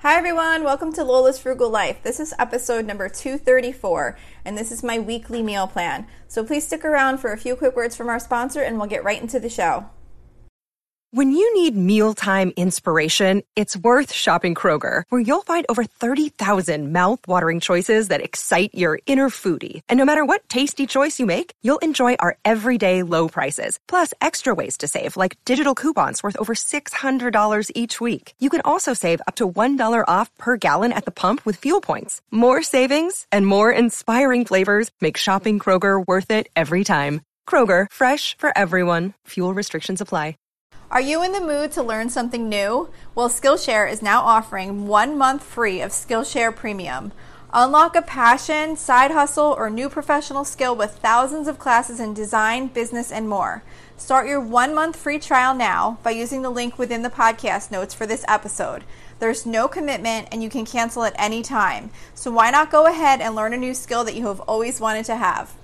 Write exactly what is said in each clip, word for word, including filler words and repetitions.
Hi everyone, welcome to Lola's Frugal Life. This is episode number two thirty-four, and this is my weekly meal plan. So please stick around for a few quick words from our sponsor, and we'll get right into the show. When you need mealtime inspiration, it's worth shopping Kroger, where you'll find over thirty thousand mouth-watering choices that excite your inner foodie. And no matter what tasty choice you make, you'll enjoy our everyday low prices, plus extra ways to save, like digital coupons worth over six hundred dollars each week. You can also save up to one dollar off per gallon at the pump with fuel points. More savings and more inspiring flavors make shopping Kroger worth it every time. Kroger, fresh for everyone. Fuel restrictions apply. Are you in the mood to learn something new? Well, Skillshare is now offering one month free of Skillshare Premium. Unlock a passion, side hustle, or new professional skill with thousands of classes in design, business, and more. Start your one month free trial now by using the link within the podcast notes for this episode. There's no commitment and you can cancel at any time. So why not go ahead and learn a new skill that you have always wanted to have?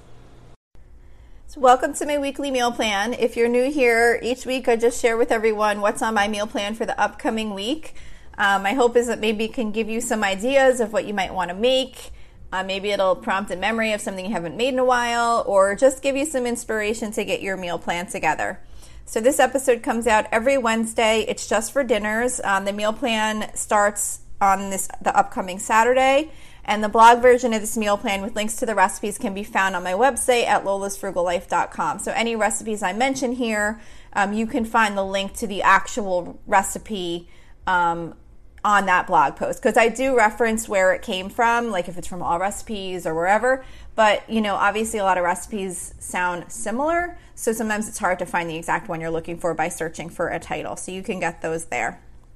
So welcome to my weekly meal plan. If you're new here, each week I just share with everyone what's on my meal plan for the upcoming week. Um, my hope is that maybe it can give you some ideas of what you might want to make. Uh, maybe it'll prompt a memory of something you haven't made in a while, or just give you some inspiration to get your meal plan together. So this episode comes out every Wednesday. It's just for dinners. Um, the meal plan starts on this the upcoming Saturday. And the blog version of this meal plan with links to the recipes can be found on my website at lolas frugal life dot com. So any recipes I mention here, um, you can find the link to the actual recipe um, on that blog post. Because I do reference where it came from, like if it's from All Recipes or wherever. But, you know, obviously a lot of recipes sound similar. So sometimes it's hard to find the exact one you're looking for by searching for a title. So you can get those there.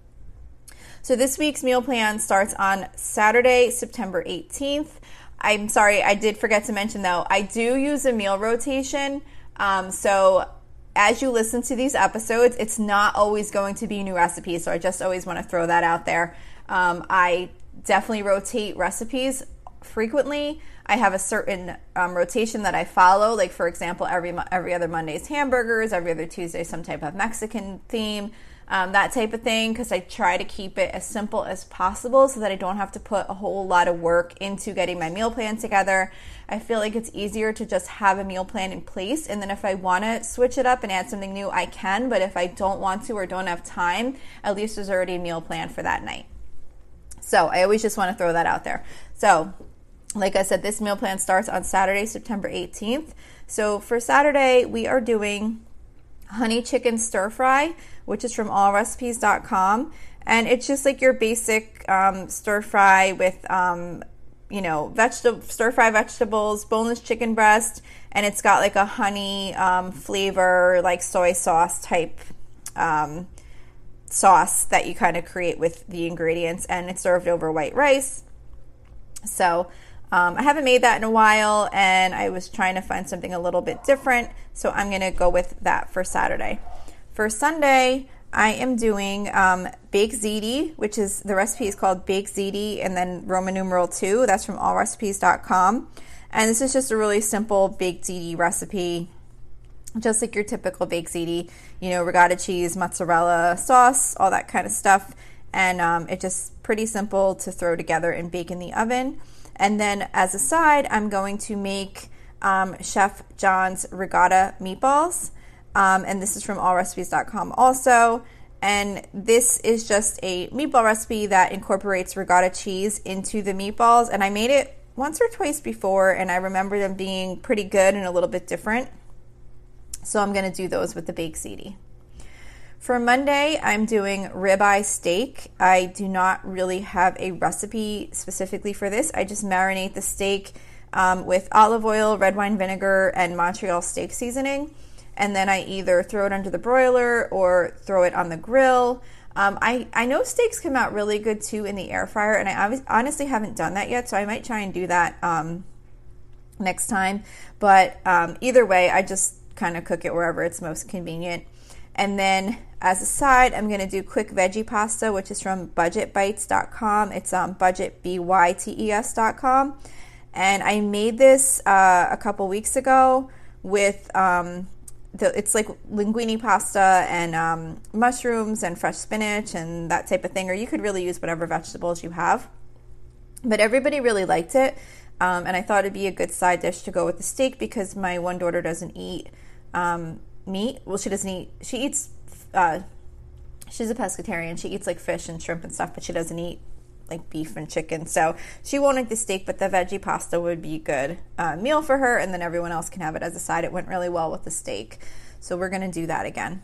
So this week's meal plan starts on Saturday, September eighteenth. I'm sorry, I did forget to mention though, I do use a meal rotation. Um, so as you listen to these episodes, it's not always going to be new recipes. So I just always want to throw that out there. Um, I definitely rotate recipes frequently. I have a certain um, rotation that I follow. Like for example, every every other Monday's hamburgers, every other Tuesday some type of Mexican theme. Um, that type of thing, because I try to keep it as simple as possible so that I don't have to put a whole lot of work into getting my meal plan together. I feel like it's easier to just have a meal plan in place, and then if I want to switch it up and add something new, I can, but if I don't want to or don't have time, at least there's already a meal plan for that night. So I always just want to throw that out there. So like I said, this meal plan starts on Saturday, September eighteenth. So for Saturday, we are doing honey chicken stir fry, which is from all recipes dot com. And it's just like your basic um, stir fry with, um, you know, vegetable stir fry vegetables, boneless chicken breast, and it's got like a honey um, flavor, like soy sauce type um, sauce that you kind of create with the ingredients, and it's served over white rice. So Um, I haven't made that in a while, and I was trying to find something a little bit different, so I'm going to go with that for Saturday. For Sunday, I am doing um, baked ziti, which is, the recipe is called baked ziti, and then Roman numeral two. That's from all recipes dot com. And this is just a really simple baked ziti recipe, just like your typical baked ziti, you know, ricotta cheese, mozzarella sauce, all that kind of stuff. And um, it's just pretty simple to throw together and bake in the oven. And then as a side, I'm going to make um, Chef John's ricotta meatballs. Um, and this is from all recipes dot com also. And this is just a meatball recipe that incorporates ricotta cheese into the meatballs. And I made it once or twice before, and I remember them being pretty good and a little bit different. So I'm going to do those with the baked ziti. For Monday, I'm doing ribeye steak. I do not really have a recipe specifically for this. I just marinate the steak um, with olive oil, red wine vinegar, and Montreal steak seasoning. And then I either throw it under the broiler or throw it on the grill. Um, I, I know steaks come out really good too in the air fryer, and I honestly haven't done that yet, so I might try and do that um, next time. But um, either way, I just kind of cook it wherever it's most convenient. And then as a side, I'm going to do quick veggie pasta, which is from budget bites dot com. It's um, budget, B Y T E S dot com. And I made this uh, a couple weeks ago with um, the, it's like linguine pasta and um, mushrooms and fresh spinach and that type of thing, or you could really use whatever vegetables you have. But everybody really liked it, um, and I thought it'd be a good side dish to go with the steak because my one daughter doesn't eat um, meat. Well, she doesn't eat, she eats, uh, she's a pescatarian. She eats like fish and shrimp and stuff, but she doesn't eat like beef and chicken. So she won't eat the steak, but the veggie pasta would be a good uh, meal for her, and then everyone else can have it as a side. It went really well with the steak. So we're going to do that again.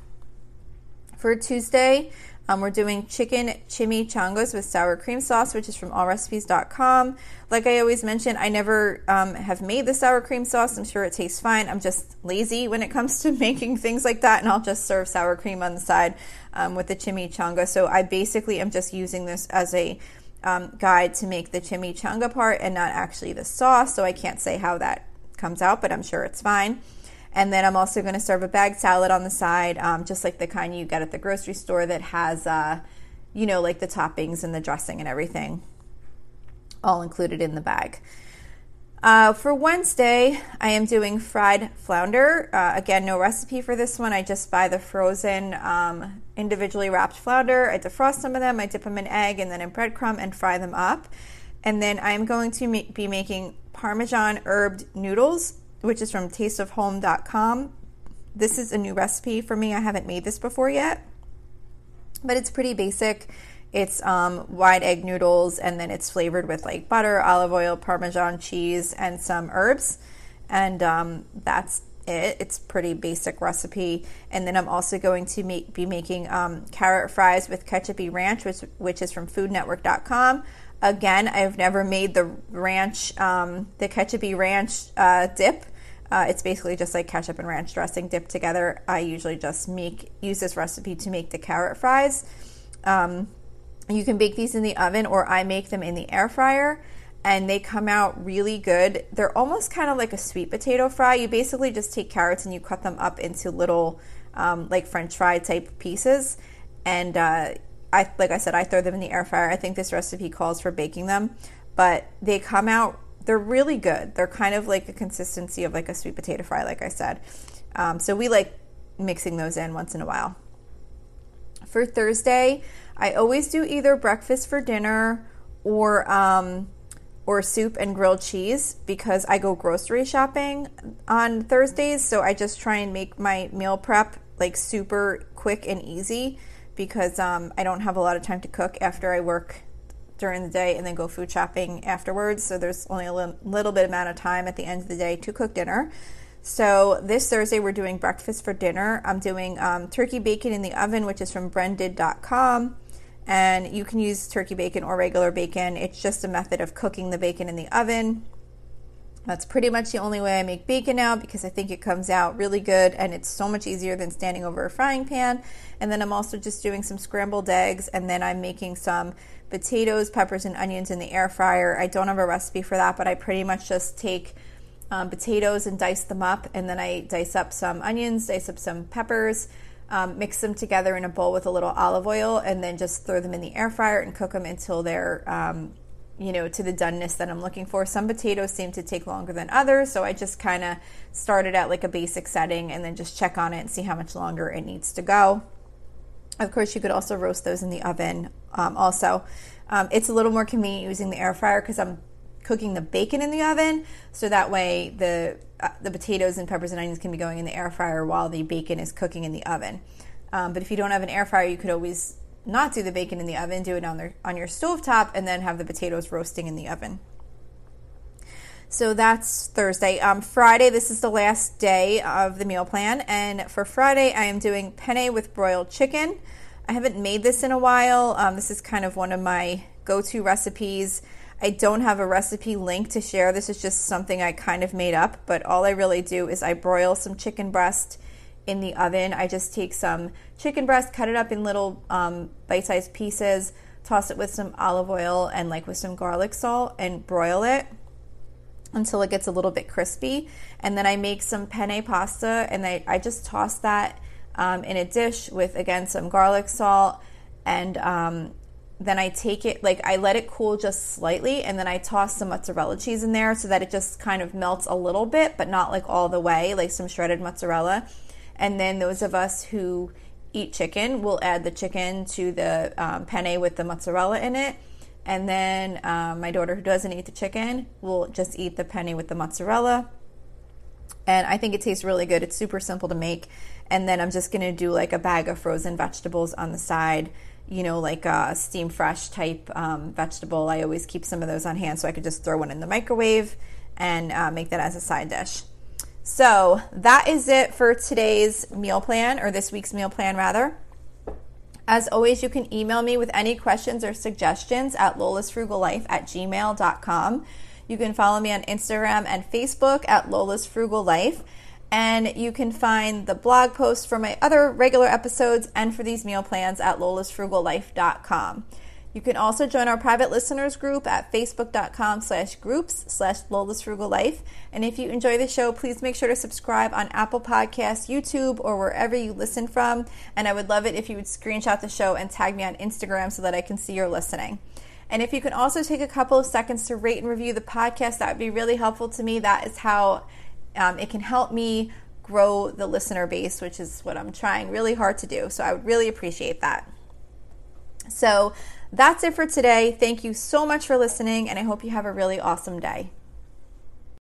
For Tuesday, um, we're doing chicken chimichangas with sour cream sauce, which is from all recipes dot com. Like I always mention, I never um, have made the sour cream sauce. I'm sure it tastes fine. I'm just lazy when it comes to making things like that, and I'll just serve sour cream on the side um, with the chimichanga. So I basically am just using this as a um, guide to make the chimichanga part and not actually the sauce, so I can't say how that comes out, but I'm sure it's fine. And then I'm also going to serve a bag salad on the side, um, just like the kind you get at the grocery store that has, uh, you know, like the toppings and the dressing and everything all included in the bag. Uh, for Wednesday, I am doing fried flounder. Uh, again, no recipe for this one. I just buy the frozen um, individually wrapped flounder. I defrost some of them. I dip them in egg and then in breadcrumb and fry them up. And then I'm going to ma- be making Parmesan herbed noodles, which is from taste of home dot com. This is a new recipe for me. I haven't made this before yet, but it's pretty basic. It's um, wide egg noodles, and then it's flavored with like butter, olive oil, Parmesan cheese, and some herbs. And um, that's it. It's a pretty basic recipe. And then I'm also going to make, be making um, carrot fries with ketchup-y ranch, which, which is from food network dot com. Again, I've never made the ranch, um, the ketchup-y ranch uh, dip. Uh, it's basically just like ketchup and ranch dressing dipped together. I usually just make use this recipe to make the carrot fries. Um, you can bake these in the oven, or I make them in the air fryer, and they come out really good. They're almost kind of like a sweet potato fry. You basically just take carrots and you cut them up into little um, like French fry type pieces, and uh, I, like I said, I throw them in the air fryer. I think this recipe calls for baking them, but they come out, they're really good. They're kind of like a consistency of like a sweet potato fry, like I said. Um, so we like mixing those in once in a while. For Thursday, I always do either breakfast for dinner or um, or soup and grilled cheese because I go grocery shopping on Thursdays. So I just try and make my meal prep like super quick and easy because um, I don't have a lot of time to cook after I work during the day and then go food shopping afterwards. So there's only a li- little bit amount of time at the end of the day to cook dinner. So this Thursday we're doing breakfast for dinner. I'm doing um, turkey bacon in the oven, which is from brended dot com. And you can use turkey bacon or regular bacon. It's just a method of cooking the bacon in the oven. That's pretty much the only way I make bacon now because I think it comes out really good and it's so much easier than standing over a frying pan. And then I'm also just doing some scrambled eggs, and then I'm making some potatoes, peppers, and onions in the air fryer. I don't have a recipe for that, but I pretty much just take um, potatoes and dice them up, and then I dice up some onions, dice up some peppers, um, mix them together in a bowl with a little olive oil, and then just throw them in the air fryer and cook them until they're um, you know, to the doneness that I'm looking for. Some potatoes seem to take longer than others, so I just kind of started at like a basic setting and then just check on it and see how much longer it needs to go. Of course, you could also roast those in the oven um, also. Um, it's a little more convenient using the air fryer because I'm cooking the bacon in the oven, so that way the uh, the potatoes and peppers and onions can be going in the air fryer while the bacon is cooking in the oven. Um, but if you don't have an air fryer, you could always not do the bacon in the oven, do it on, the, on your stovetop, and then have the potatoes roasting in the oven. So that's Thursday. Um, Friday, this is the last day of the meal plan, and for Friday, I am doing penne with broiled chicken. I haven't made this in a while. Um, this is kind of one of my go-to recipes. I don't have a recipe link to share. This is just something I kind of made up, but all I really do is I broil some chicken breast in the oven. I just take some chicken breast, cut it up in little um, bite-sized pieces, toss it with some olive oil and like with some garlic salt, and broil it until it gets a little bit crispy. And then I make some penne pasta, and I, I just toss that um, in a dish with, again, some garlic salt, and um, then I take it, like I let it cool just slightly, and then I toss some mozzarella cheese in there so that it just kind of melts a little bit, but not like all the way, like some shredded mozzarella. And then those of us who eat chicken will add the chicken to the um, penne with the mozzarella in it. And then um, my daughter, who doesn't eat the chicken, will just eat the penne with the mozzarella. And I think it tastes really good. It's super simple to make. And then I'm just going to do like a bag of frozen vegetables on the side, you know, like a steam fresh type um, vegetable. I always keep some of those on hand so I could just throw one in the microwave and uh, make that as a side dish. So that is it for today's meal plan, or this week's meal plan rather. As always, you can email me with any questions or suggestions at lolas frugal life at gmail dot com. You can follow me on Instagram and Facebook at Lola's Frugal Life. And you can find the blog posts for my other regular episodes and for these meal plans at lolas frugal life dot com. You can also join our private listeners group at facebook.com slash groups slash Lola's Frugal Life. And if you enjoy the show, please make sure to subscribe on Apple Podcasts, YouTube, or wherever you listen from. And I would love it if you would screenshot the show and tag me on Instagram so that I can see you're listening. And if you can also take a couple of seconds to rate and review the podcast, that would be really helpful to me. That is how um, it can help me grow the listener base, which is what I'm trying really hard to do. So I would really appreciate that. So that's it for today. Thank you so much for listening, and I hope you have a really awesome day.